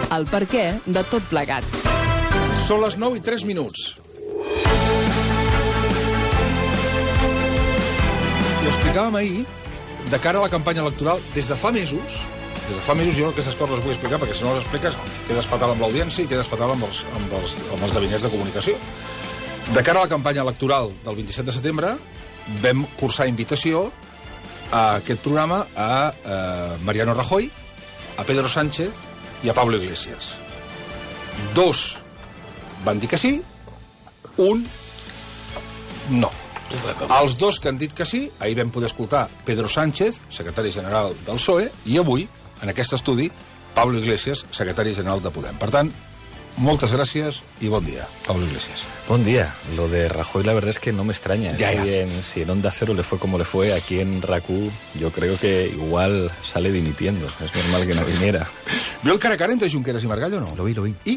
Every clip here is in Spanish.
El perquè de tot plegat. Són les 9:03. I ho explicàvem ahir, de cara a la campanya electoral, des de fa mesos jo aquestes coses les vull explicar, perquè si no les expliques quedes fatal amb l'audiència i quedes fatal amb els gabinets de comunicació. De cara a la campanya electoral del 27 de setembre, vam cursar invitació a aquest programa a Mariano Rajoy, a Pedro Sánchez i a Pablo Iglesias. Dos van dir que sí, un no. Els dos que han dit que sí, ahir vam poder escoltar Pedro Sánchez, secretari general del PSOE, i avui, en aquest estudi, Pablo Iglesias, secretari general de Podem. Per tant, moltes gràcies y buen día, Pablo Iglesias. Buen día. Lo de Rajoy la verdad es que no me extraña. Ya. Si en Onda Cero le fue como le fue, aquí en RAC1 yo creo que igual sale dimitiendo. Es normal que no viniera. ¿Vio el cara a cara entre Junqueras y Margallo o no? Lo vi. ¿Y?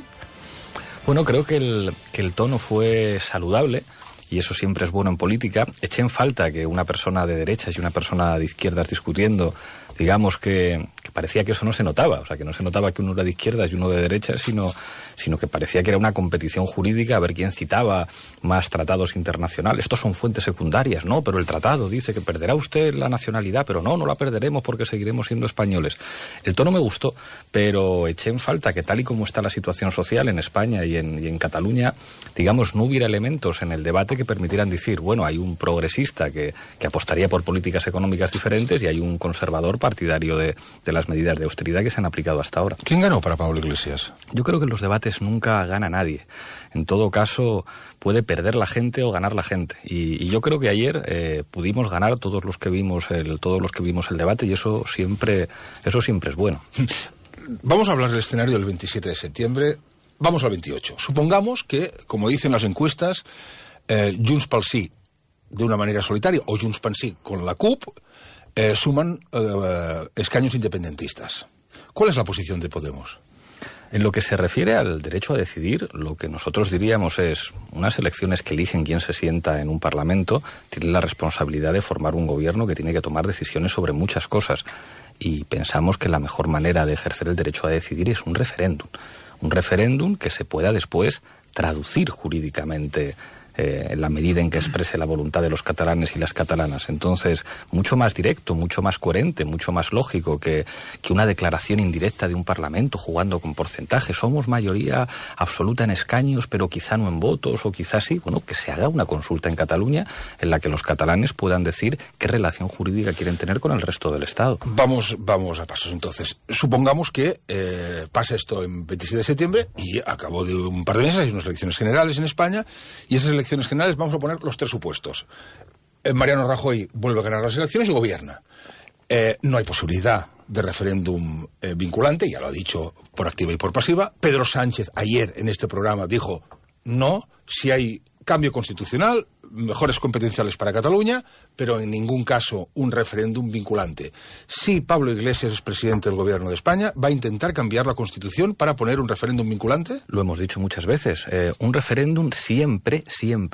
Bueno, creo que el tono fue saludable. Y eso siempre es bueno en política. Eché en falta que una persona de derechas y una persona de izquierdas discutiendo, digamos que parecía que eso no se notaba. O sea, que no se notaba que uno era de izquierdas y uno de derechas, sino que parecía que era una competición jurídica a ver quién citaba más tratados internacionales. Estos son fuentes secundarias, ¿no? Pero el tratado dice que perderá usted la nacionalidad, pero no la perderemos porque seguiremos siendo españoles. El tono me gustó, pero eché en falta que tal y como está la situación social en España y en Cataluña, digamos, no hubiera elementos en el debate que permitieran decir, bueno, hay un progresista que apostaría por políticas económicas diferentes y hay un conservador partidario de las medidas de austeridad que se han aplicado hasta ahora. ¿Quién ganó para Pablo Iglesias? Yo creo que en los debates nunca gana nadie. En todo caso, puede perder la gente o ganar la gente. Y yo creo que ayer pudimos ganar todos los que vimos el debate, y eso siempre es bueno. Vamos a hablar del escenario del 27 de septiembre. Vamos al 28. Supongamos que, como dicen las encuestas, Junts pel Sí de una manera solitaria o Junts pel Sí con la CUP suman escaños independentistas. ¿Cuál es la posición de Podemos? En lo que se refiere al derecho a decidir, lo que nosotros diríamos es unas elecciones que eligen quién se sienta en un parlamento tienen la responsabilidad de formar un gobierno que tiene que tomar decisiones sobre muchas cosas, y pensamos que la mejor manera de ejercer el derecho a decidir es un referéndum que se pueda después traducir jurídicamente en la medida en que exprese la voluntad de los catalanes y las catalanas. Entonces, mucho más directo, mucho más coherente, mucho más lógico que una declaración indirecta de un parlamento jugando con porcentajes. Somos mayoría absoluta en escaños, pero quizá no en votos, o quizá sí. Bueno, que se haga una consulta en Cataluña en la que los catalanes puedan decir qué relación jurídica quieren tener con el resto del Estado. Vamos a pasos entonces. Supongamos que pasa esto en 27 de septiembre y a cabo de un par de meses hay unas elecciones generales en España, y esas elecciones generales vamos a poner los tres supuestos. Mariano Rajoy vuelve a ganar las elecciones y gobierna. No hay posibilidad de referéndum vinculante, ya lo ha dicho por activa y por pasiva. Pedro Sánchez ayer en este programa dijo no, si hay cambio constitucional, mejores competenciales para Cataluña, pero en ningún caso un referéndum vinculante. Si Pablo Iglesias es presidente del gobierno de España, ¿va a intentar cambiar la Constitución para poner un referéndum vinculante? Lo hemos dicho muchas veces. Un referéndum siempre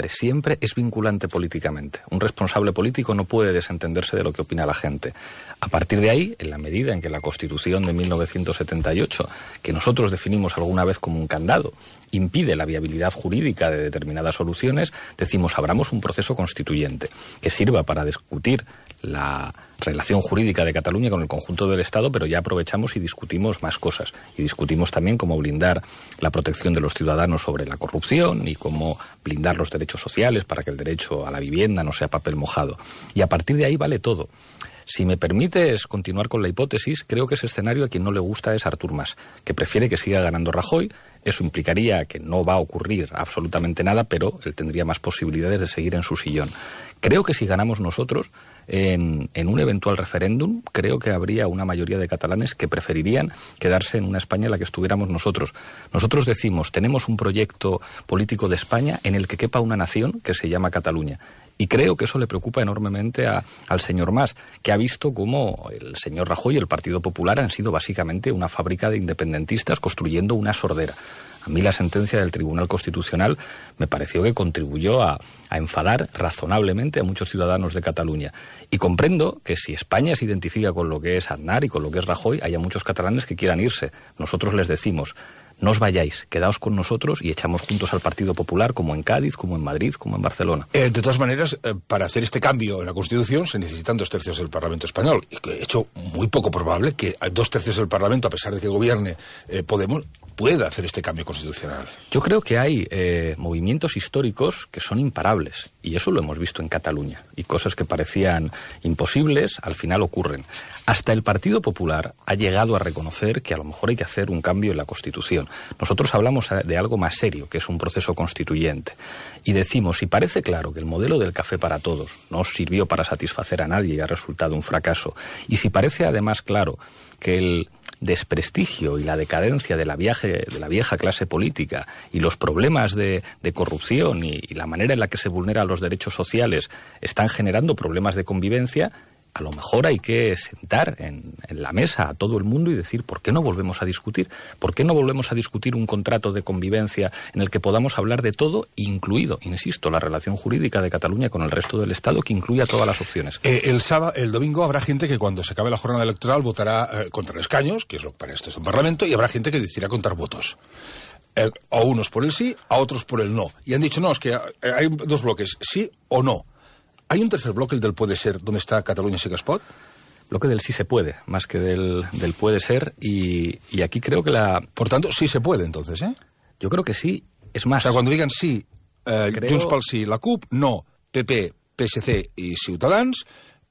es vinculante políticamente. Un responsable político no puede desentenderse de lo que opina la gente. A partir de ahí, en la medida en que la Constitución de 1978, que nosotros definimos alguna vez como un candado, impide la viabilidad jurídica de determinadas soluciones, decimos, abramos un proceso constituyente que sirva para discutir la relación jurídica de Cataluña con el conjunto del Estado, pero ya aprovechamos y discutimos más cosas. Y discutimos también cómo blindar la protección de los ciudadanos sobre la corrupción y cómo blindar los derechos sociales para que el derecho a la vivienda no sea papel mojado. Y a partir de ahí vale todo. Si me permites continuar con la hipótesis, creo que ese escenario a quien no le gusta es Artur Mas, que prefiere que siga ganando Rajoy. Eso implicaría que no va a ocurrir absolutamente nada, pero él tendría más posibilidades de seguir en su sillón. Creo que si ganamos nosotros, en un eventual referéndum, creo que habría una mayoría de catalanes que preferirían quedarse en una España en la que estuviéramos nosotros. Nosotros decimos, tenemos un proyecto político de España en el que quepa una nación que se llama Cataluña. Y creo que eso le preocupa enormemente al señor Mas, que ha visto cómo el señor Rajoy y el Partido Popular han sido básicamente una fábrica de independentistas construyendo una sordera. A mí la sentencia del Tribunal Constitucional me pareció que contribuyó a enfadar razonablemente a muchos ciudadanos de Cataluña. Y comprendo que si España se identifica con lo que es Aznar y con lo que es Rajoy, haya muchos catalanes que quieran irse. Nosotros les decimos: no os vayáis, quedaos con nosotros y echamos juntos al Partido Popular, como en Cádiz, como en Madrid, como en Barcelona. De todas maneras, para hacer este cambio en la Constitución se necesitan 2/3 del Parlamento español. Y que, de hecho, muy poco probable que 2/3 del Parlamento, a pesar de que gobierne Podemos, pueda hacer este cambio constitucional. Yo creo que hay movimientos históricos que son imparables, y eso lo hemos visto en Cataluña, y cosas que parecían imposibles al final ocurren. Hasta el Partido Popular ha llegado a reconocer que a lo mejor hay que hacer un cambio en la Constitución. Nosotros hablamos de algo más serio, que es un proceso constituyente, y decimos, si parece claro que el modelo del café para todos no sirvió para satisfacer a nadie y ha resultado un fracaso, y si parece además claro que el desprestigio y la decadencia de la vieja clase política y los problemas de corrupción y la manera en la que se vulneran los derechos sociales están generando problemas de convivencia, a lo mejor hay que sentar en la mesa a todo el mundo y decir, ¿por qué no volvemos a discutir? ¿Por qué no volvemos a discutir un contrato de convivencia en el que podamos hablar de todo, incluido, insisto, la relación jurídica de Cataluña con el resto del Estado, que incluya todas las opciones? El domingo habrá gente que cuando se acabe la jornada electoral votará contra escaños, que es lo que para esto es un parlamento, y habrá gente que decidirá contar votos. A unos por el sí, a otros por el no. Y han dicho, no, es que hay dos bloques, sí o no. ¿Hay un tercer bloque, el del puede ser, donde está Catalunya sí que es pot? Bloque del sí se puede, más que del puede ser, y aquí creo que Por tanto, sí se puede, entonces, ¿eh? Yo creo que sí, es más... O sea, cuando digan sí, Junts pel Sí, la CUP, no, PP, PSC y Ciutadans,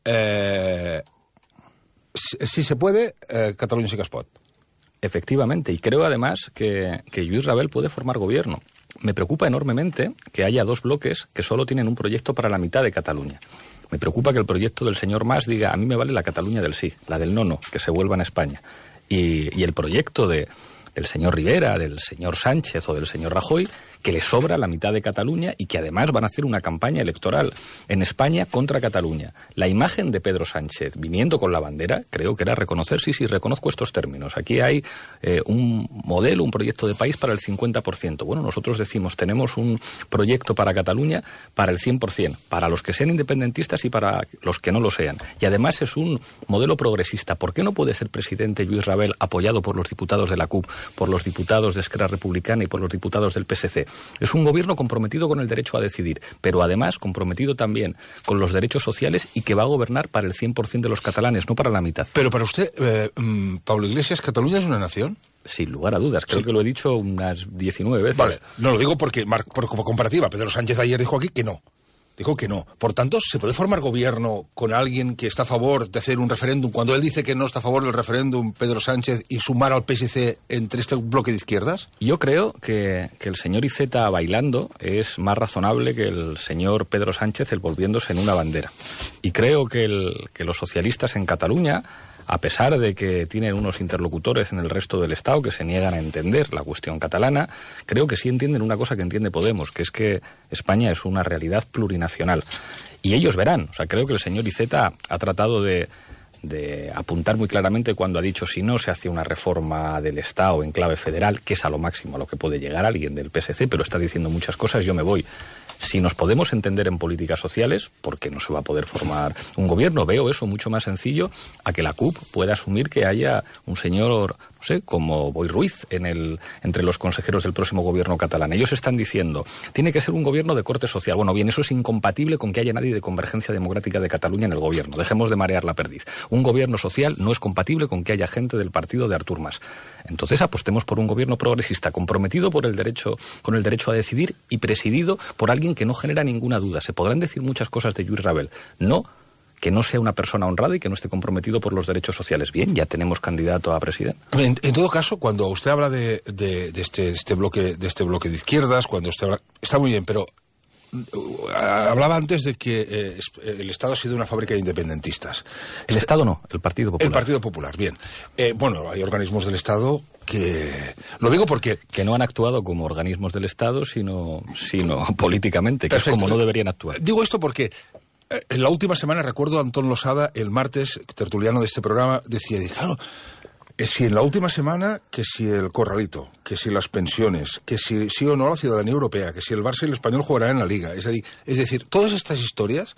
sí se puede, Catalunya sí que es pot. Efectivamente, y creo además que Lluís Rabel puede formar gobierno. Me preocupa enormemente que haya dos bloques que solo tienen un proyecto para la mitad de Cataluña. Me preocupa que el proyecto del señor Mas diga, a mí me vale la Cataluña del sí, la del no, que se vuelvan a España. Y el proyecto del señor Rivera, del señor Sánchez o del señor Rajoy, que le sobra la mitad de Cataluña y que además van a hacer una campaña electoral en España contra Cataluña. La imagen de Pedro Sánchez viniendo con la bandera, creo que era reconocer, sí, reconozco estos términos. Aquí hay un modelo, un proyecto de país para el 50%. Bueno, nosotros decimos, tenemos un proyecto para Cataluña para el 100%, para los que sean independentistas y para los que no lo sean. Y además es un modelo progresista. ¿Por qué no puede ser presidente Lluís Rabel apoyado por los diputados de la CUP, por los diputados de Esquerra Republicana y por los diputados del PSC? Es un gobierno comprometido con el derecho a decidir, pero además comprometido también con los derechos sociales y que va a gobernar para el 100% de los catalanes, no para la mitad. Pero para usted, Pablo Iglesias, ¿Cataluña es una nación? Sin lugar a dudas, creo que lo he dicho unas 19 veces. Vale, no lo digo porque como comparativa. Pedro Sánchez ayer dijo aquí que no. Dijo que no. Por tanto, ¿se puede formar gobierno con alguien que está a favor de hacer un referéndum? Cuando él dice que no está a favor del referéndum, Pedro Sánchez, y sumar al PSC entre este bloque de izquierdas? Yo creo que el señor Iceta bailando es más razonable que el señor Pedro Sánchez envolviéndose en una bandera. Y creo que los socialistas en Cataluña, a pesar de que tienen unos interlocutores en el resto del Estado que se niegan a entender la cuestión catalana, creo que sí entienden una cosa que entiende Podemos, que es que España es una realidad plurinacional. Y ellos verán. O sea, creo que el señor Iceta ha tratado de apuntar muy claramente cuando ha dicho, si no se hace una reforma del Estado en clave federal, que es a lo máximo a lo que puede llegar alguien del PSC, pero está diciendo muchas cosas, yo me voy. Si nos podemos entender en políticas sociales, ¿por qué no se va a poder formar un gobierno? Veo eso mucho más sencillo a que la CUP pueda asumir que haya un señor, no sé, como Boi Ruiz entre los consejeros del próximo gobierno catalán. Ellos están diciendo, tiene que ser un gobierno de corte social. Bueno, bien, eso es incompatible con que haya nadie de Convergencia Democrática de Cataluña en el gobierno. Dejemos de marear la perdiz. Un gobierno social no es compatible con que haya gente del partido de Artur Mas. Entonces apostemos por un gobierno progresista, comprometido con el derecho a decidir y presidido por alguien que no genera ninguna duda. Se podrán decir muchas cosas de Lluís Rabel. No, que no sea una persona honrada y que no esté comprometido por los derechos sociales. Bien, ya tenemos candidato a presidente. En todo caso, cuando usted habla de este bloque de izquierdas, cuando usted habla, está muy bien, pero hablaba antes de que el Estado ha sido una fábrica de independentistas. El Estado no, el Partido Popular. El Partido Popular, bien. Bueno, hay organismos del Estado que... Lo digo porque... Que no han actuado como organismos del Estado, sino políticamente, que Perfecto. Es como no deberían actuar. Digo esto porque... En la última semana recuerdo a Antón Losada, el martes, tertuliano de este programa, decía, claro, si en la última semana, que si el corralito, que si las pensiones, que si sí o no la ciudadanía europea, que si el Barça y el Español jugarán en la Liga. Es decir, todas estas historias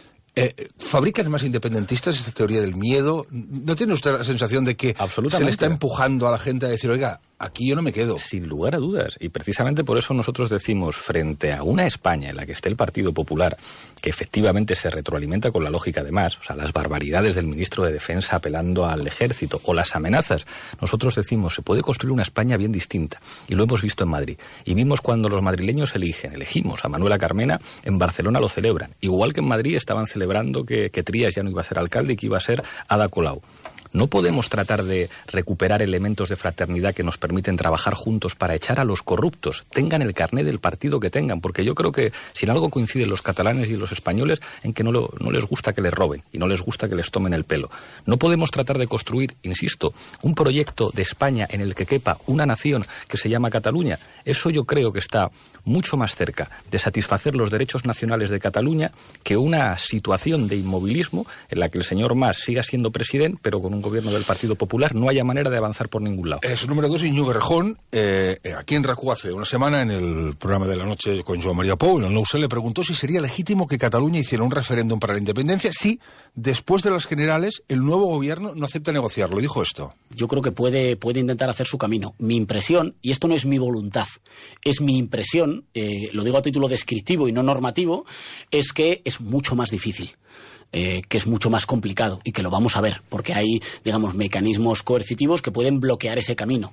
fabrican más independentistas esta teoría del miedo. ¿No tiene usted la sensación de que se le está empujando a la gente a decir, oiga, aquí yo no me quedo? Sin lugar a dudas. Y precisamente por eso nosotros decimos, frente a una España en la que esté el Partido Popular, que efectivamente se retroalimenta con la lógica de más, o sea, las barbaridades del ministro de Defensa apelando al ejército o las amenazas, nosotros decimos, se puede construir una España bien distinta. Y lo hemos visto en Madrid. Y vimos cuando los madrileños elegimos a Manuela Carmena, en Barcelona lo celebran. Igual que en Madrid estaban celebrando que Trías ya no iba a ser alcalde y que iba a ser Ada Colau. No podemos tratar de recuperar elementos de fraternidad que nos permiten trabajar juntos para echar a los corruptos, tengan el carné del partido que tengan, porque yo creo que si en algo coinciden los catalanes y los españoles, en que no les gusta que les roben y no les gusta que les tomen el pelo. No podemos tratar de construir, insisto, un proyecto de España en el que quepa una nación que se llama Cataluña. Eso yo creo que está mucho más cerca de satisfacer los derechos nacionales de Cataluña que una situación de inmovilismo en la que el señor Mas siga siendo presidente, pero con un gobierno del Partido Popular no haya manera de avanzar por ningún lado. Su número 2, Íñigo Errejón, aquí en RAC1 hace una semana, en el programa de la noche con Joan María Pou, en el Nou, se le preguntó si sería legítimo que Cataluña hiciera un referéndum para la independencia si, después de las generales, el nuevo gobierno no acepta negociarlo. Dijo esto. Yo creo que puede intentar hacer su camino. Mi impresión, y esto no es mi voluntad, es mi impresión, lo digo a título descriptivo y no normativo, es que es mucho más difícil. Que es mucho más complicado y que lo vamos a ver, porque hay, digamos, mecanismos coercitivos que pueden bloquear ese camino.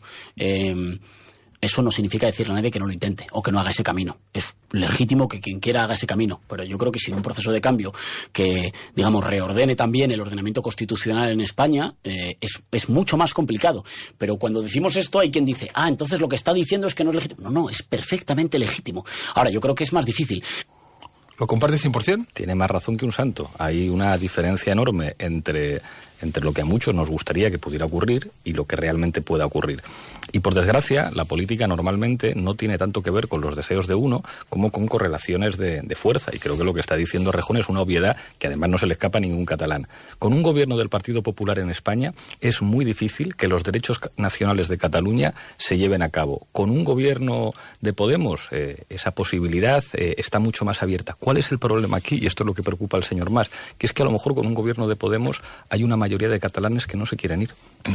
Eso no significa decirle a nadie que no lo intente o que no haga ese camino. Es legítimo que quien quiera haga ese camino, pero yo creo que sin un proceso de cambio que, digamos, reordene también el ordenamiento constitucional en España, es mucho más complicado. Pero cuando decimos esto hay quien dice, entonces lo que está diciendo es que no es legítimo. No, es perfectamente legítimo. Ahora, yo creo que es más difícil. ¿Lo comparte 100%? Tiene más razón que un santo. Hay una diferencia enorme entre lo que a muchos nos gustaría que pudiera ocurrir y lo que realmente pueda ocurrir. Y por desgracia, la política normalmente no tiene tanto que ver con los deseos de uno como con correlaciones de fuerza. Y creo que lo que está diciendo Rejón es una obviedad que además no se le escapa a ningún catalán. Con un gobierno del Partido Popular en España es muy difícil que los derechos nacionales de Cataluña se lleven a cabo. Con un gobierno de Podemos, esa posibilidad está mucho más abierta. ¿Cuál es el problema aquí? Y esto es lo que preocupa al señor Mas, que es que a lo mejor con un gobierno de Podemos hay una mayoría de catalanes que no se quieren ir.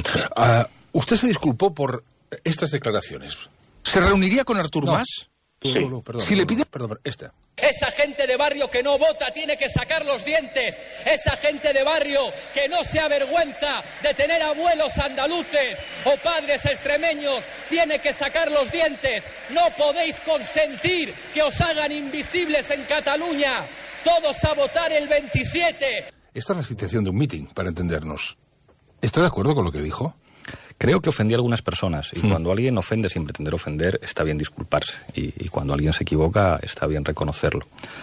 Usted se disculpó por estas declaraciones. ¿Se reuniría con Artur Mas? Sí. Perdón, si le pide... Perdón, esta. Esa gente de barrio que no vota tiene que sacar los dientes. Esa gente de barrio que no se avergüenza de tener abuelos andaluces o padres extremeños tiene que sacar los dientes. No podéis consentir que os hagan invisibles en Cataluña. Todos a votar el 27. Esta es la situación de un mitin, para entendernos. ¿Está de acuerdo con lo que dijo? Creo que ofendí a algunas personas y cuando alguien ofende sin pretender ofender está bien disculparse y cuando alguien se equivoca está bien reconocerlo.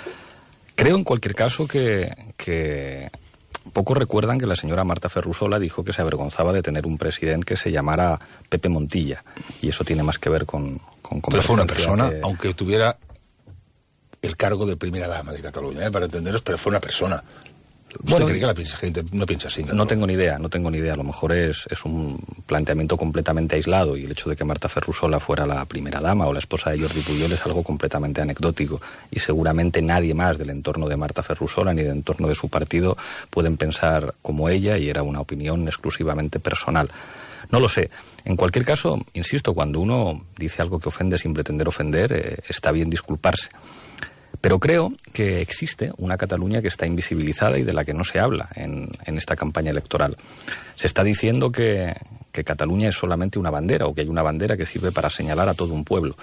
Creo en cualquier caso que pocos recuerdan que la señora Marta Ferrusola dijo que se avergonzaba de tener un presidente que se llamara Pepe Montilla y eso tiene más que ver con Pero fue una persona, aunque tuviera el cargo de primera dama de Cataluña, para entenderos, pero fue una persona. ¿Usted cree que la gente no piensa así? No tengo ni idea. A lo mejor es un planteamiento completamente aislado y el hecho de que Marta Ferrusola fuera la primera dama o la esposa de Jordi Pujol es algo completamente anecdótico y seguramente nadie más del entorno de Marta Ferrusola ni del entorno de su partido pueden pensar como ella y era una opinión exclusivamente personal. No lo sé. En cualquier caso, insisto, cuando uno dice algo que ofende sin pretender ofender, está bien disculparse. Pero creo que existe una Cataluña que está invisibilizada y de la que no se habla en esta campaña electoral. Se está diciendo que Cataluña es solamente una bandera o que hay una bandera que sirve para señalar a todo un pueblo.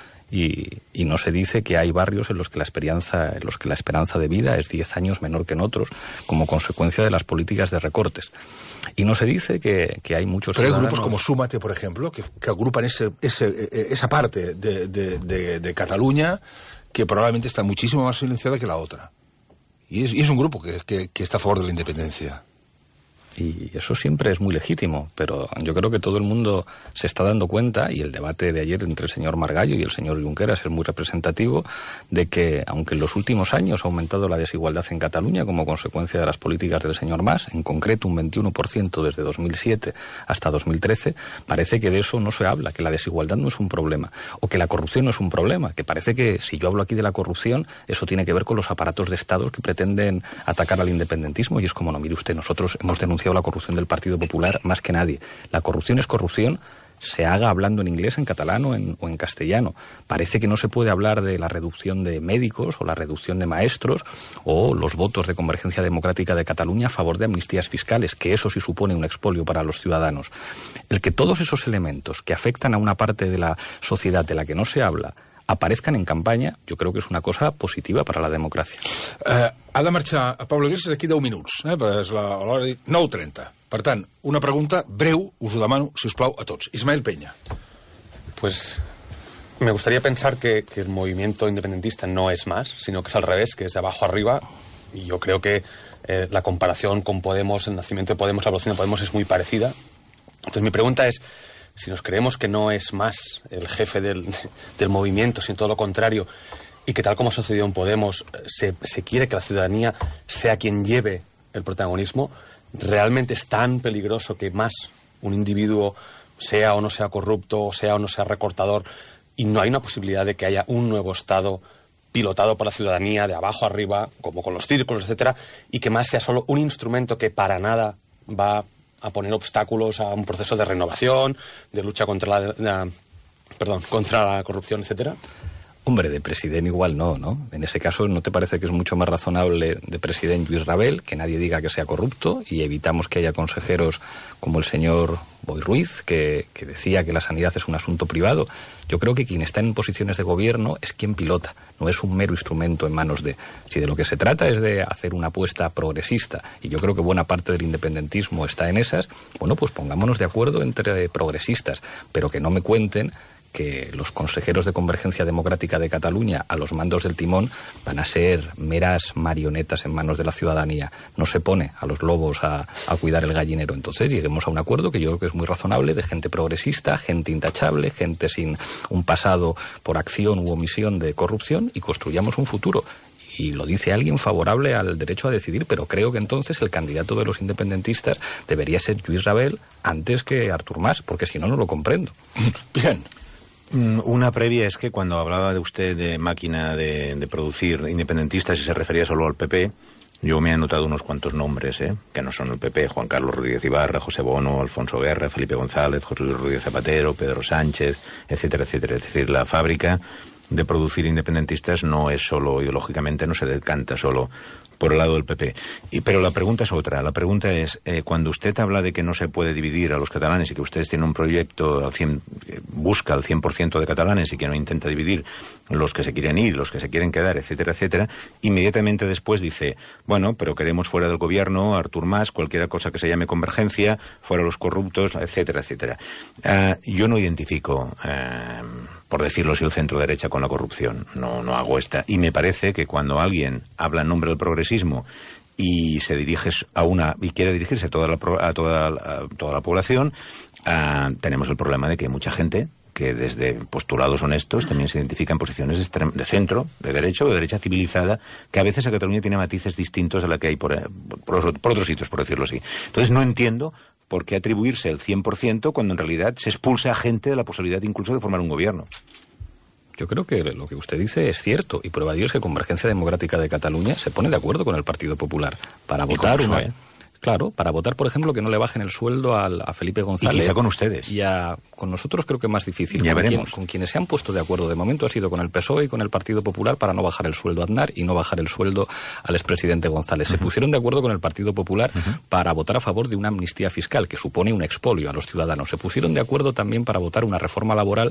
Y no se dice que hay barrios en los que la esperanza de vida es 10 años menor que en otros como consecuencia de las políticas de recortes. Y no se dice que hay muchos Pero hay grupos como Súmate, por ejemplo, que agrupan esa parte de Cataluña que probablemente está muchísimo más silenciada que la otra. Y es un grupo que está a favor de la independencia. Y eso siempre es muy legítimo, pero yo creo que todo el mundo se está dando cuenta, y el debate de ayer entre el señor Margallo y el señor Junqueras es muy representativo, de que aunque en los últimos años ha aumentado la desigualdad en Cataluña como consecuencia de las políticas del señor Mas, en concreto un 21% desde 2007 hasta 2013, parece que de eso no se habla, que la desigualdad no es un problema, o que la corrupción no es un problema, que parece que si yo hablo aquí de la corrupción, eso tiene que ver con los aparatos de Estado que pretenden atacar al independentismo, y es como, no, mire usted, nosotros hemos denunciado la corrupción del Partido Popular más que nadie. La corrupción es corrupción, se haga hablando en inglés, en catalán o en castellano. Parece que no se puede hablar de la reducción de médicos o la reducción de maestros o los votos de Convergencia Democrática de Cataluña a favor de amnistías fiscales, que eso sí supone un expolio para los ciudadanos. El que todos esos elementos que afectan a una parte de la sociedad de la que no se habla aparezcan en campanya, jo crec que és una cosa positiva per a la democràcia. Ha de marxar a Pablo Iglesias d'aquí 10 minuts, és l'hora de 9:30. Per tant, una pregunta breu, us ho demano, si us plau, a tots. Ismael Peña. Pues me gustaría pensar que el movimiento independentista no es más, sino que es al revés, que es de abajo arriba, y yo creo que la comparación con Podemos, el nacimiento de Podemos, la evolución de Podemos es muy parecida. Entonces mi pregunta es, si nos creemos que no es más el jefe del movimiento, sino todo lo contrario, y que tal como sucedió en Podemos, se quiere que la ciudadanía sea quien lleve el protagonismo, ¿realmente es tan peligroso que más un individuo sea o no sea corrupto, o sea o no sea recortador, y no hay una posibilidad de que haya un nuevo Estado pilotado por la ciudadanía de abajo arriba, como con los círculos, etcétera, y que más sea solo un instrumento que para nada va a poner obstáculos a un proceso de renovación, de lucha contra la corrupción, etcétera? Hombre, de president igual no, ¿no? En ese caso, ¿no te parece que es mucho más razonable de president Lluís Rabel, que nadie diga que sea corrupto, y evitamos que haya consejeros como el señor Boi Ruiz, que decía que la sanidad es un asunto privado? Yo creo que quien está en posiciones de gobierno es quien pilota, no es un mero instrumento en manos de... Si de lo que se trata es de hacer una apuesta progresista, y yo creo que buena parte del independentismo está en esas, bueno, pues pongámonos de acuerdo entre progresistas, pero que no me cuenten que los consejeros de Convergencia Democrática de Cataluña a los mandos del timón van a ser meras marionetas en manos de la ciudadanía. No se pone a los lobos a cuidar el gallinero. Entonces lleguemos a un acuerdo que yo creo que es muy razonable, de gente progresista, gente intachable, gente sin un pasado por acción u omisión de corrupción, y construyamos un futuro. Y lo dice alguien favorable al derecho a decidir, pero creo que entonces el candidato de los independentistas debería ser Lluís Rabel antes que Artur Mas, porque si no, no lo comprendo. Bien. Una previa es que cuando hablaba de usted de máquina de producir independentistas y se refería solo al PP, yo me he anotado unos cuantos nombres, que no son el PP: Juan Carlos Rodríguez Ibarra, José Bono, Alfonso Guerra, Felipe González, José Luis Rodríguez Zapatero, Pedro Sánchez, etcétera, etcétera. Es decir, la fábrica de producir independentistas no es solo ideológicamente, no se decanta solo por el lado del PP. Pero la pregunta es otra. La pregunta es, cuando usted habla de que no se puede dividir a los catalanes y que ustedes tienen un proyecto que busca al 100% de catalanes y que no intenta dividir los que se quieren ir, los que se quieren quedar, etcétera, etcétera, inmediatamente después dice, bueno, pero queremos fuera del gobierno Artur Mas, cualquier cosa que se llame convergencia, fuera los corruptos, etcétera, etcétera. Yo no identifico, por decirlo así, el centro-derecha con la corrupción. No hago esta. Y me parece que cuando alguien habla en nombre del progresismo y se dirige y quiere dirigirse a toda la población, tenemos el problema de que hay mucha gente que desde postulados honestos también se identifican posiciones de centro, de derecha o de derecha civilizada, que a veces a Cataluña tiene matices distintos a la que hay por otros sitios, por decirlo así. Entonces no entiendo por qué atribuirse el 100% cuando en realidad se expulsa a gente de la posibilidad incluso de formar un gobierno. Yo creo que lo que usted dice es cierto, y prueba de ello es que Convergencia Democrática de Cataluña se pone de acuerdo con el Partido Popular para votar Claro, para votar, por ejemplo, que no le bajen el sueldo a Felipe González. Y quizá con ustedes. Y con nosotros creo que es más difícil. Ya veremos. Con quienes se han puesto de acuerdo de momento ha sido con el PSOE y con el Partido Popular para no bajar el sueldo a Aznar y no bajar el sueldo al expresidente González. Se pusieron de acuerdo con el Partido Popular para votar a favor de una amnistía fiscal que supone un expolio a los ciudadanos. Se pusieron de acuerdo también para votar una reforma laboral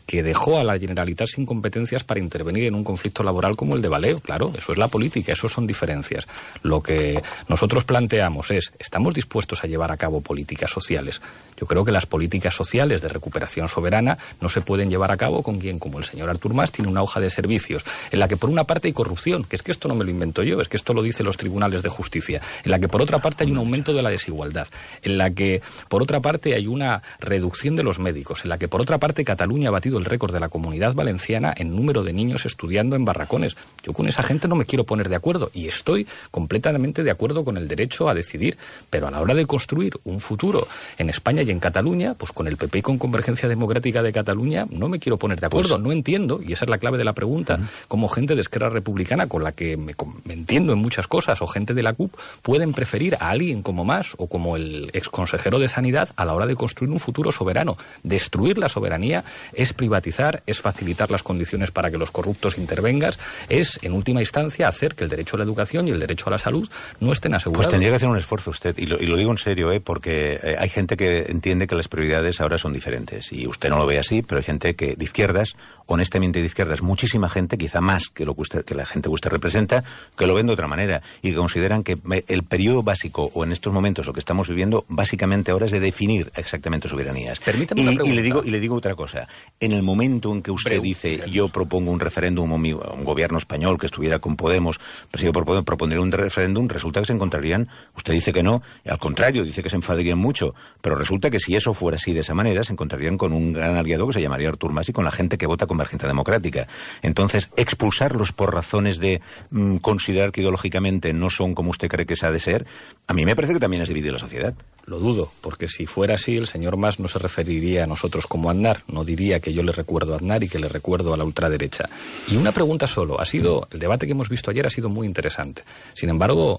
que dejó a la Generalitat sin competencias para intervenir en un conflicto laboral como el de Valeo. Claro, eso es la política, eso son diferencias. Lo que nosotros planteamos es, ¿estamos dispuestos a llevar a cabo políticas sociales? Yo creo que las políticas sociales de recuperación soberana no se pueden llevar a cabo con quien, como el señor Artur Mas, tiene una hoja de servicios en la que por una parte hay corrupción, que es que esto no me lo invento yo, es que esto lo dicen los tribunales de justicia, en la que por otra parte hay un aumento de la desigualdad, en la que por otra parte hay una reducción de los médicos, en la que por otra parte Cataluña ha batido el récord de la Comunidad Valenciana en número de niños estudiando en barracones. Yo con esa gente no me quiero poner de acuerdo y estoy completamente de acuerdo con el derecho a decidir, pero a la hora de construir un futuro en España y en Cataluña, pues con el PP y con Convergencia Democrática de Cataluña no me quiero poner de acuerdo. No entiendo, y esa es la clave de la pregunta, cómo gente de Esquerra Republicana, con la que me entiendo en muchas cosas, o gente de la CUP, pueden preferir a alguien como Mas o como el exconsejero de Sanidad a la hora de construir un futuro soberano. Destruir la soberanía es privatizar, es facilitar las condiciones para que los corruptos intervengan, es, en última instancia, hacer que el derecho a la educación y el derecho a la salud no estén asegurados. Pues tendría que hacer un esfuerzo usted, y lo digo en serio, porque hay gente que entiende que las prioridades ahora son diferentes, y usted no lo ve así, pero hay gente que de izquierdas, honestamente de izquierdas, muchísima gente, quizá más que la gente que usted representa, que lo ven de otra manera, y que consideran que el periodo básico, o en estos momentos lo que estamos viviendo, básicamente ahora es de definir exactamente soberanías. Permítame una pregunta. Y le digo otra cosa. En el momento en que usted dice, yo propongo un referéndum, un gobierno español que estuviera con Podemos, presidido por Podemos, propondría un referéndum, resulta que se encontrarían, usted dice que no, al contrario, dice que se enfadarían mucho, pero resulta que si eso fuera así de esa manera, se encontrarían con un gran aliado que se llamaría Artur Mas y con la gente que vota Convergencia Democrática. Entonces, expulsarlos por razones de considerar que ideológicamente no son como usted cree que se ha de ser, a mí me parece que también es dividir la sociedad. Lo dudo, porque si fuera así, el señor Mas no se referiría a nosotros como Aznar, no diría que yo le recuerdo a Aznar y que le recuerdo a la ultraderecha. Y una pregunta solo, el debate que hemos visto ayer ha sido muy interesante. Sin embargo,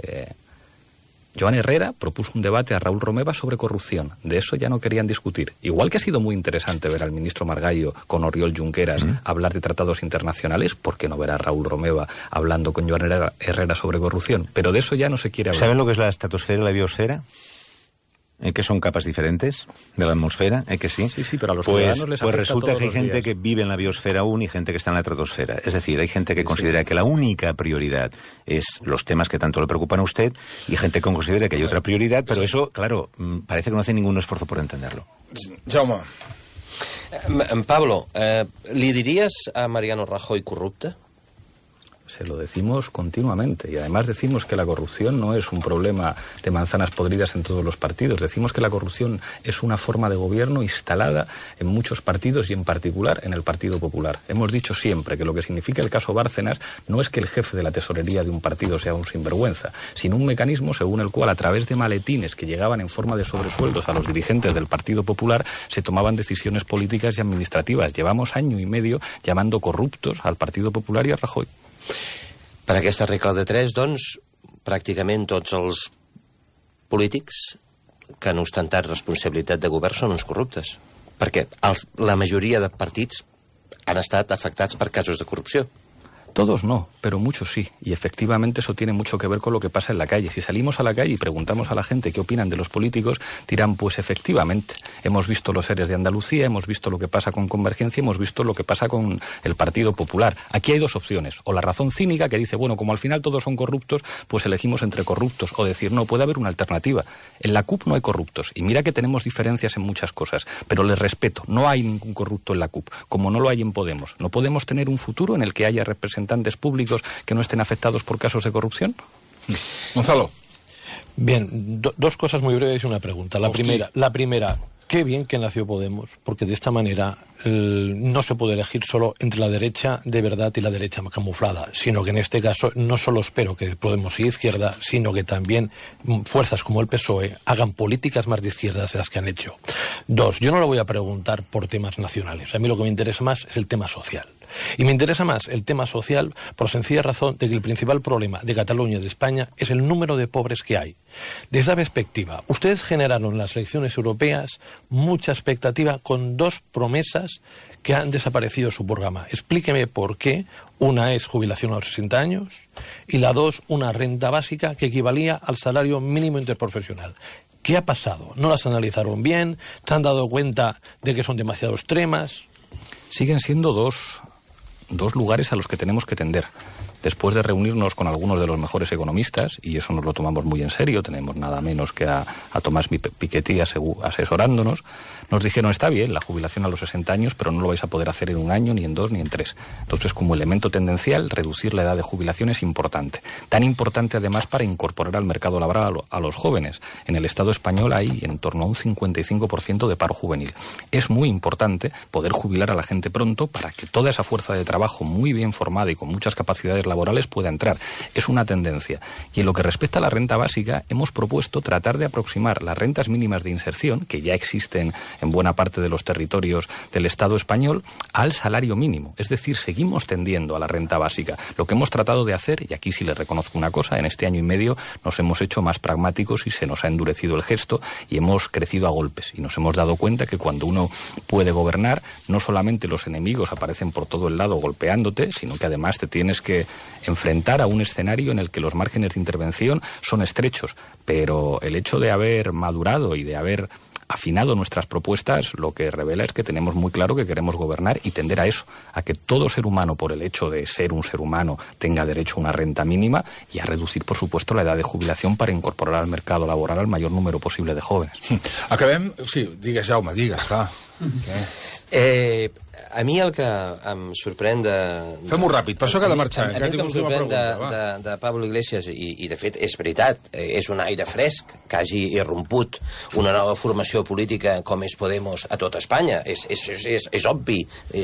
Joan Herrera propuso un debate a Raúl Romeva sobre corrupción. De eso ya no querían discutir. Igual que ha sido muy interesante ver al ministro Margallo con Oriol Junqueras hablar de tratados internacionales, ¿por qué no ver a Raúl Romeva hablando con Joan Herrera sobre corrupción? Pero de eso ya no se quiere hablar. ¿Saben lo que es la estratosfera y la biosfera? Que son capas diferentes de la atmosfera, que sí. Sí, pero a los ciudadanos les afecta. Pues resulta que hay gente días. Que vive en la biosfera aún y gente que está en la estratosfera. Es decir, hay gente que considera que la única prioridad es los temas que tanto le preocupan a usted y gente que considera que hay otra prioridad, pero eso, claro, parece que no hace ningún esfuerzo por entenderlo. Jaume. Pablo, ¿le dirías a Mariano Rajoy corrupta? Se lo decimos continuamente y además decimos que la corrupción no es un problema de manzanas podridas en todos los partidos. Decimos que la corrupción es una forma de gobierno instalada en muchos partidos y en particular en el Partido Popular. Hemos dicho siempre que lo que significa el caso Bárcenas no es que el jefe de la tesorería de un partido sea un sinvergüenza, sino un mecanismo según el cual a través de maletines que llegaban en forma de sobresueldos a los dirigentes del Partido Popular se tomaban decisiones políticas y administrativas. Llevamos año y medio llamando corruptos al Partido Popular y a Rajoy. Per aquesta regla de 3, doncs, pràcticament tots els polítics que han ostentat responsabilitat de govern són uns corruptes. Perquè la majoria de partits han estat afectats per casos de corrupció. Todos no, pero muchos sí. Y efectivamente eso tiene mucho que ver con lo que pasa en la calle. Si salimos a la calle y preguntamos a la gente qué opinan de los políticos, dirán, pues efectivamente, hemos visto los ERES de Andalucía, hemos visto lo que pasa con Convergencia, hemos visto lo que pasa con el Partido Popular. Aquí hay dos opciones. O la razón cínica que dice, bueno, como al final todos son corruptos, pues elegimos entre corruptos. O decir, no, puede haber una alternativa. En la CUP no hay corruptos. Y mira que tenemos diferencias en muchas cosas. Pero les respeto, no hay ningún corrupto en la CUP, como no lo hay en Podemos. ¿No podemos tener un futuro en el que haya representantes públicos que no estén afectados por casos de corrupción? Gonzalo. Bien, dos cosas muy breves y una pregunta. La primera, qué bien que nació Podemos, porque de esta manera no se puede elegir solo entre la derecha de verdad y la derecha camuflada, sino que en este caso no solo espero que Podemos sea izquierda, sino que también fuerzas como el PSOE hagan políticas más de izquierdas de las que han hecho. Dos, yo no le voy a preguntar por temas nacionales. A mí lo que me interesa más es el tema social. Y me interesa más el tema social por la sencilla razón de que el principal problema de Cataluña y de España es el número de pobres que hay. Desde esa perspectiva, ustedes generaron en las elecciones europeas mucha expectativa con dos promesas que han desaparecido de su programa. Explíqueme por qué. Una es jubilación a los 60 años y la dos, una renta básica que equivalía al salario mínimo interprofesional. ¿Qué ha pasado? ¿No las analizaron bien? ¿Se han dado cuenta de que son demasiado extremas? siguen siendo dos lugares a los que tenemos que tender. Después de reunirnos con algunos de los mejores economistas, y eso nos lo tomamos muy en serio, tenemos nada menos que a Tomás Piketty asesorándonos, nos dijeron, está bien la jubilación a los 60 años, pero no lo vais a poder hacer en 1 año, ni en 2, ni en 3. Entonces, como elemento tendencial, reducir la edad de jubilación es importante. Tan importante, además, para incorporar al mercado laboral a los jóvenes. En el Estado español hay en torno a un 55% de paro juvenil. Es muy importante poder jubilar a la gente pronto para que toda esa fuerza de trabajo muy bien formada y con muchas capacidades laborales pueda entrar. Es una tendencia. Y en lo que respecta a la renta básica, hemos propuesto tratar de aproximar las rentas mínimas de inserción, que ya existen en buena parte de los territorios del Estado español, al salario mínimo. Es decir, seguimos tendiendo a la renta básica. Lo que hemos tratado de hacer, y aquí sí les reconozco una cosa, en este año y medio nos hemos hecho más pragmáticos y se nos ha endurecido el gesto y hemos crecido a golpes. Y nos hemos dado cuenta que cuando uno puede gobernar, no solamente los enemigos aparecen por todo el lado golpeándote, sino que además te tienes que enfrentar a un escenario en el que los márgenes de intervención son estrechos. Pero el hecho de haber madurado y de haber afinado nuestras propuestas, lo que revela es que tenemos muy claro que queremos gobernar y tender a eso, a que todo ser humano, por el hecho de ser un ser humano, tenga derecho a una renta mínima y a reducir, por supuesto, la edad de jubilación para incorporar al mercado laboral al mayor número posible de jóvenes. Acabem... Sí, digues, Jaume, digues, clar. A mi el que em sorprèn de... Fem-ho ràpid, per això que ha de marxar. A mi el que em sorprèn de Pablo Iglesias, i de fet és veritat, és un aire fresc que hagi irromput una nova formació política com és Podemos a tot Espanya. És obvi,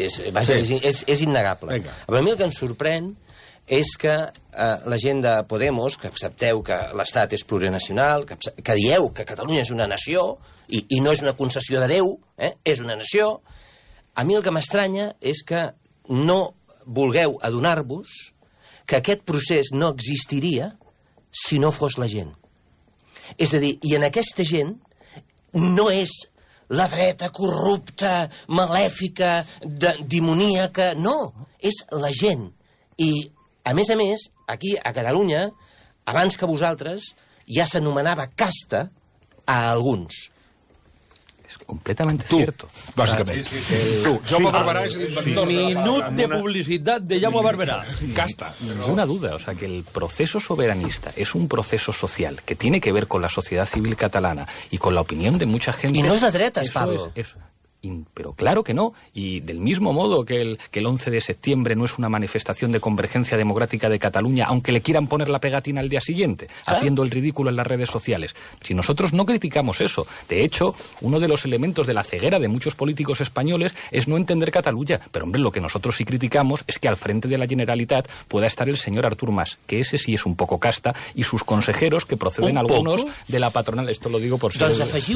és innegable. Però a mi el que em sorprèn és que la gent de Podemos, que accepteu que l'Estat és plurinacional, que dieu que Catalunya és una nació, i no és una concessió de Déu, és una nació, a mi el que m'estranya és que no vulgueu adonar-vos que aquest procés no existiria si no fos la gent. És a dir, i en aquesta gent no és la dreta corrupta, malèfica, dimoníaca, no, és la gent. I, a més, aquí a Catalunya, abans que vosaltres, ja s'anomenava casta a alguns. Es completamente cierto. Básicamente. Tú, Jaume Barberà es el inventor. Minut de publicidad de Jaume Barberà. Casta. Ninguna duda, o sea, que el proceso soberanista es un proceso social que tiene que ver con la sociedad civil catalana y con la opinión de mucha gente. Y no es de dretas, Pablo. Pero claro que no, y del mismo modo que el 11 de septiembre no es una manifestación de convergencia democrática de Cataluña, aunque le quieran poner la pegatina al día siguiente, haciendo el ridículo en las redes sociales. Si nosotros no criticamos eso, de hecho, uno de los elementos de la ceguera de muchos políticos españoles es no entender Cataluña, pero hombre, lo que nosotros sí criticamos es que al frente de la Generalitat pueda estar el señor Artur Mas, que ese sí es un poco casta, y sus consejeros, que proceden algunos de la patronal. Esto lo digo por ser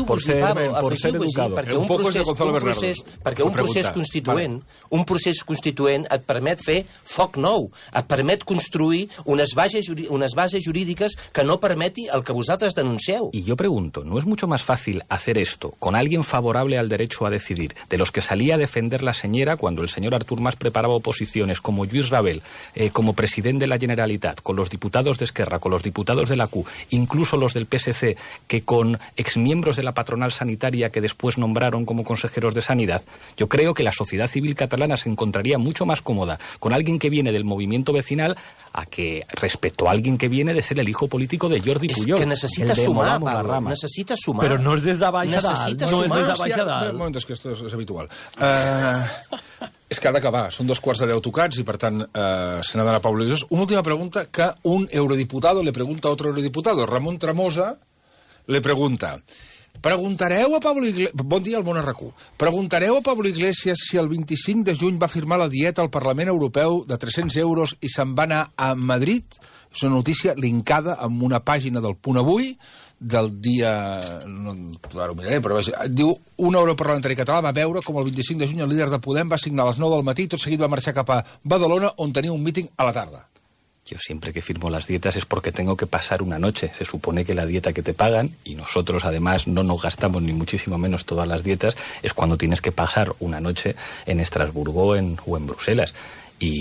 educado. Perquè un procés constituent et permet fer foc nou, et permet construir unes bases jurídiques que no permeti el que vosaltres denuncieu. Y yo pregunto, ¿no es mucho más fácil hacer esto con alguien favorable al derecho a decidir, de los que salía a defender la señera cuando el señor Artur Mas preparaba oposiciones, como Lluís Rabel, como presidente de la Generalitat, con los diputados de Esquerra, con los diputados de la CUP, incluso los del PSC, que con exmiembros de la patronal sanitaria que después nombraron como consejeros de Sanidad? Yo creo que la sociedad civil catalana se encontraría mucho más cómoda con alguien que viene del movimiento vecinal a que respecto a alguien que viene de ser el hijo político de Jordi Pujol. És que necessita sumar, Pablo, necessita sumar. Però no és des de baix a dalt. No és des de baix a dalt. Un moment, és que esto és habitual. És que ha d'acabar, són 2:15 tocats i per tant se n'ha d'anar a Pablo Iglesias. Una última pregunta que un eurodiputado le pregunta a otro eurodiputado. Ramon Tremosa le pregunta... Preguntareu a Pablo Iglesias... Bon dia al Món RQ. Preguntareu a Pablo Iglesias si el 25 de juny va firmar la dieta al Parlament Europeu de 300 euros i se'n va anar a Madrid? És una notícia linkada amb una pàgina del Punt Avui del dia... No, ara ho miraré, però diu un europarlamentari català va veure com el 25 de juny el líder de Podem va signar a les 9 del matí i tot seguit va marxar cap a Badalona on tenia un míting a la tarda. Yo siempre que firmo las dietas es porque tengo que pasar una noche. Se supone que la dieta que te pagan, y nosotros además no nos gastamos ni muchísimo menos todas las dietas, es cuando tienes que pasar una noche en Estrasburgo o en Bruselas. Y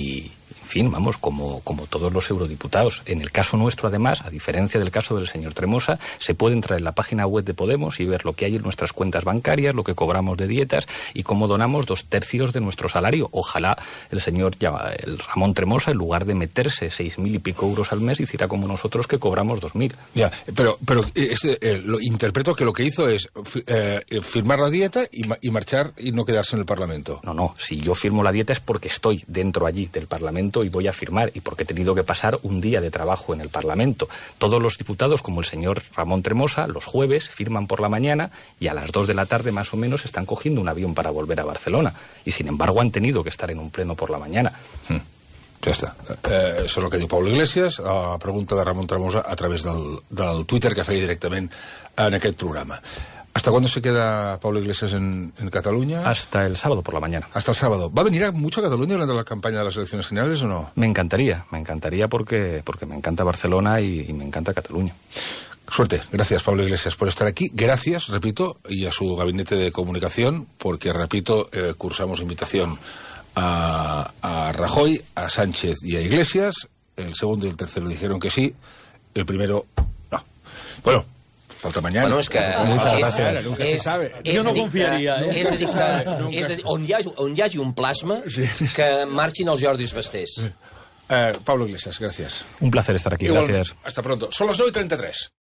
En fin, vamos, como todos los eurodiputados. En el caso nuestro, además, a diferencia del caso del señor Tremosa, se puede entrar en la página web de Podemos y ver lo que hay en nuestras cuentas bancarias, lo que cobramos de dietas y cómo donamos 2/3 de nuestro salario. Ojalá el señor Ramón Tremosa, en lugar de meterse 6.000 y pico euros al mes, hiciera como nosotros, que cobramos 2.000. Ya, pero lo interpreto que lo que hizo es firmar la dieta y marchar y no quedarse en el Parlamento. No, si yo firmo la dieta es porque estoy dentro allí del Parlamento y voy a firmar, y porque he tenido que pasar un día de trabajo en el Parlamento. Todos los diputados, como el señor Ramón Tremosa, los jueves firman por la mañana y a las 2 de la tarde más o menos están cogiendo un avión para volver a Barcelona. Y sin embargo han tenido que estar en un pleno por la mañana. Ja està. Això és el que diu Pablo Iglesias, a la pregunta de Ramon Tremosa a través del Twitter que feia directament en aquest programa. ¿Hasta cuándo se queda Pablo Iglesias en Cataluña? Hasta el sábado por la mañana. Hasta el sábado. ¿Va a venir mucho a Cataluña durante la campaña de las elecciones generales o no? Me encantaría porque me encanta Barcelona y me encanta Cataluña. Suerte. Gracias, Pablo Iglesias, por estar aquí. Gracias, repito, y a su gabinete de comunicación, porque, repito, cursamos invitación a Rajoy, a Sánchez y a Iglesias. El segundo y el tercero dijeron que sí. El primero, no. Bueno, falta mañana. Bueno, és que... Muchas gracias. Nunca se sabe. Jo no confiaria, És a dir que on hi hagi un plasma, que marxin els Jordis Bastés. Pablo Iglesias, gracias. Un placer estar aquí, gracias. Hasta pronto. Son las 9:33.